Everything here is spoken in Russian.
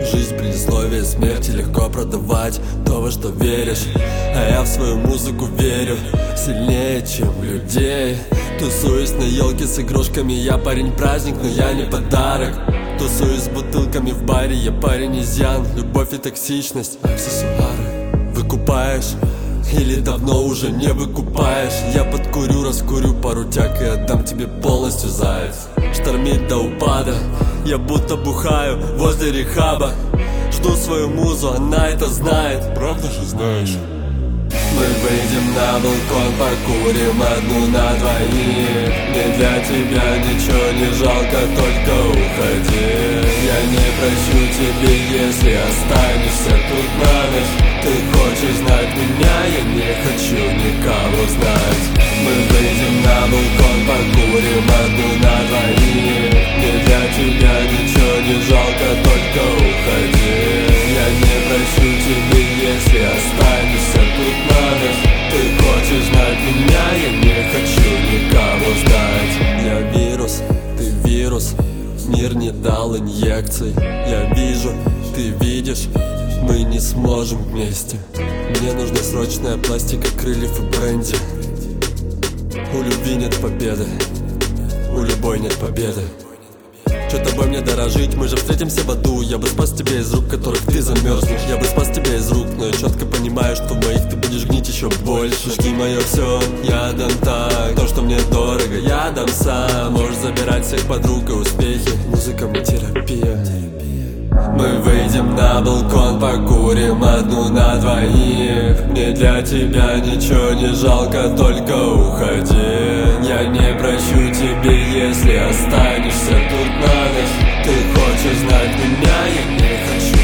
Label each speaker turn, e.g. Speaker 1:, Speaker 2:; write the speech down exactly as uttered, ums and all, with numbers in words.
Speaker 1: Жизнь, предисловие смерти легко продавать то, во что веришь. А я в свою музыку верю сильнее, чем в людей. Тусуюсь на елке с игрушками, я парень-праздник, но я не подарок. Тусуюсь с бутылками в баре, я парень изъян. Любовь и токсичность, аксессуары. Выкупаешь или давно уже не выкупаешь? Я подкурю, раскурю пару тяг и отдам тебе полностью, заяц. Штормит до упада, я будто бухаю возле рехаба. Жду свою музу, она это знает.
Speaker 2: Правда же знаешь?
Speaker 1: Мы выйдем на балкон, покурим одну на двоих. Мне для тебя ничего не жалко, только уходи. Я не прощу тебе, если останешься тут на ночь. Ты хочешь знать меня, я не хочу никого знать. Мы выйдем на балкон, покурим одну на двоих. Мне для тебя ничего не жалко, только уходи. Я не прощу тебе, если останешься тут на ночь. Ты хочешь знать меня, я не хочу никого знать. Я вирус, ты вирус, мир не дал инъекций. Я вижу, ты видишь, мы не сможем вместе. Мне нужна срочная пластика крыльев и бренди. У любви нет победы, у любой нет победы. Что тобой мне дорожить, мы же встретимся в аду. Я бы спас тебя из рук, которых ты замерзнешь. Я бы спас тебя из рук, но я четко понимаю, что в моих ты будешь гнить еще больше. Жги мое все, я дам так. То, что мне дорого, я дам сам. Можешь забирать всех подруг и успехи. Музыка мне терапия. Мы выйдем на балкон, покурим одну на двоих. Мне для тебя ничего не жалко, только уходи. Я не прощу тебе, если останешься тут на ночь. Ты хочешь знать меня, я не хочу